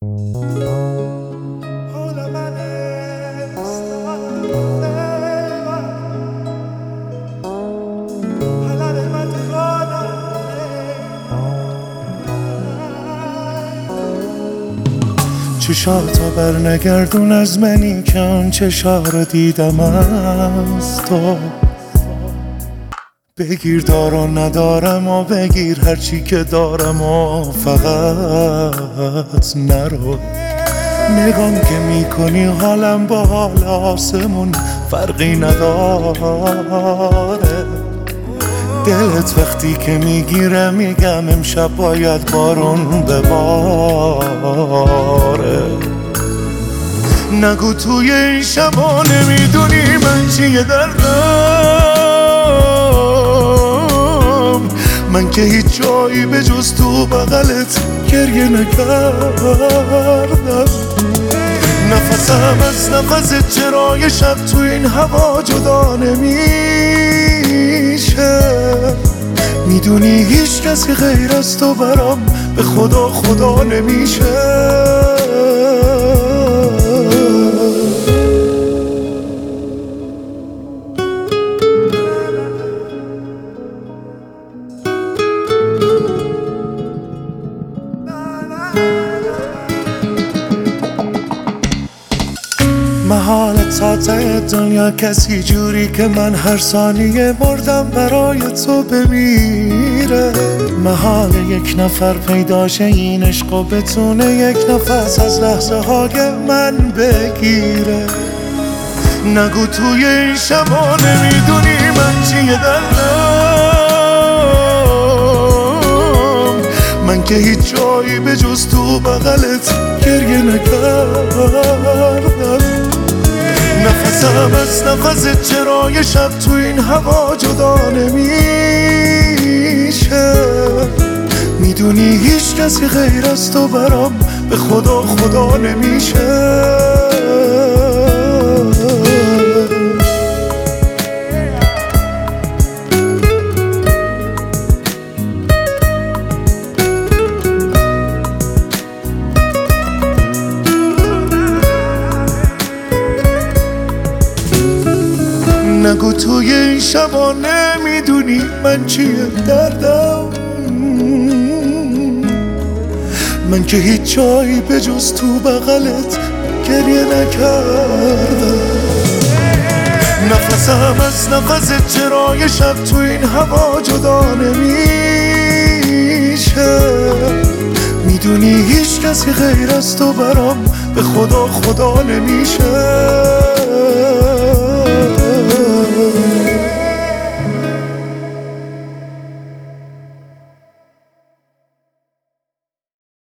چشاتا بر نگردون از منی که آن چشا رو دیدم از تو. بگیر دارم ندارم و بگیر هرچی که دارم و فقط نرو. نگام که میکنی حالم با حال آسمون فرقی نداره. دلت وقتی که میگیره میگم امشب باید بارون بباره. نگو توی این شبا نمیدونی من چیه دردم. من که هیچ جایی به جز تو بغلت گریه نکردم. نفسم از نفست چرا یه شب تو این هوا جدا نمیشه. میدونی هیچ کسی غیر از تو برام به خدا خدا نمیشه. محالت ساته دنیا کسی جوری که من هر ثانیه مردم برای تو بمیره. محال یک نفر پیداشه این عشق و بتونه یک نفس از لحظه های من بگیره. نگو توی این شبا نمیدونی من چیه دردم. من که هیچ جایی به جز تو بغلت گریه نکردم. نفسم از نفست چرا یه شب تو این هوا جدا نمیشه. میدونی هیچ کسی غیر از تو برام به خدا خدا نمیشه. نگو توی این شبا نمیدونی من چیه دردم. من که هیچ جایی به جز تو بغلت گریه نکردم. نفسم از نفست چرا یه شب تو این هوا جدا نمیشه. میدونی هیچ کسی غیر از تو برام به خدا خدا نمیشه.